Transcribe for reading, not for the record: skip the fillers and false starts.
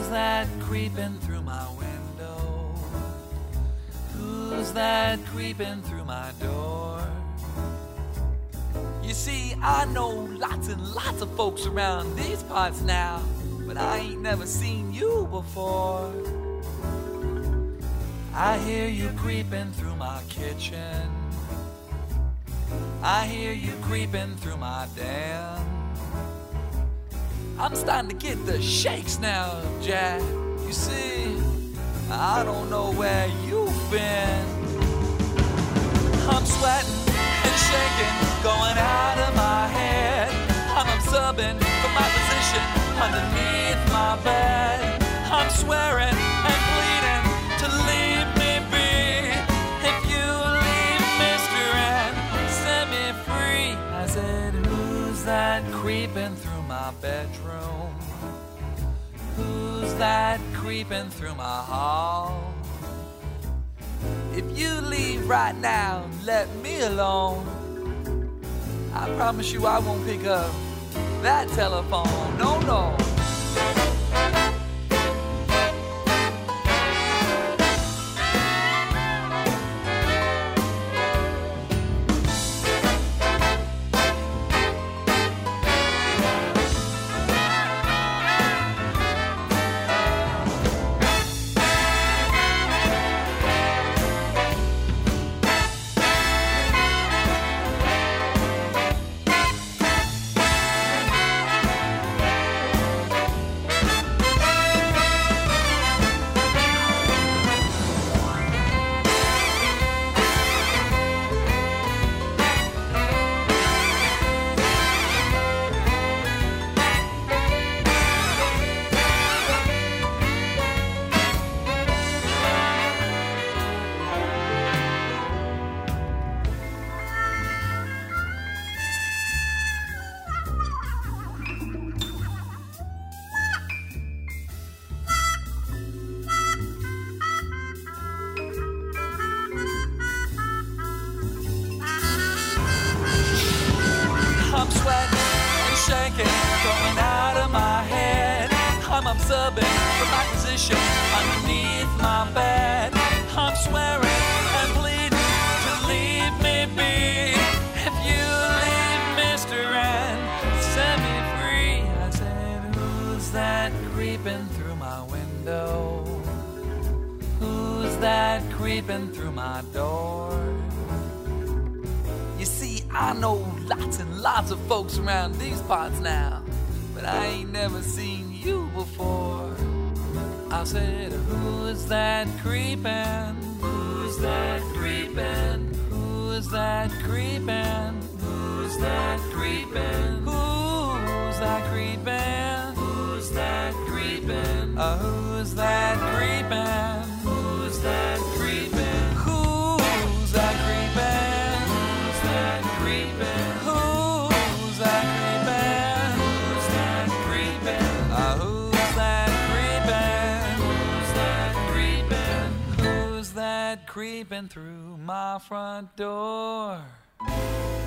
Who's that creeping through my window? Who's that creeping through my door? You see, I know lots and lots of folks around these parts now, but I ain't never seen you before. I hear you creeping through my kitchen. I hear you creeping through my den. I'm starting to get the shakes now, Jack. You see, I don't know where you've been. I'm sweating and shaking, going out of my head. I'm observing from my position underneath my bed. I'm swearing and pleading to leave me be. If you leave, Mr. and set me free. I said, who's that creeping through my bedroom? Who's that creeping through my hall? If you leave right now and let me alone, I promise you I won't pick up that telephone. No, no. I'm sweating and shaking, going out of my head. I'm observing from my position underneath my bed. I'm swearing and pleading to leave me be. If you leave, Mr. and set me free. I said, who's that creeping through my window? Who's that creeping through my door? You see, I know lots and lots of folks around these parts now, but I ain't never seen you before. I said, who's that creeping? Who's that creeping? Who's that creeping? Who's that creeping? Who's that creeping? Who's that creeping? Who's that creeping? Who's that creeping? Who's that creeping? Creeping through my front door.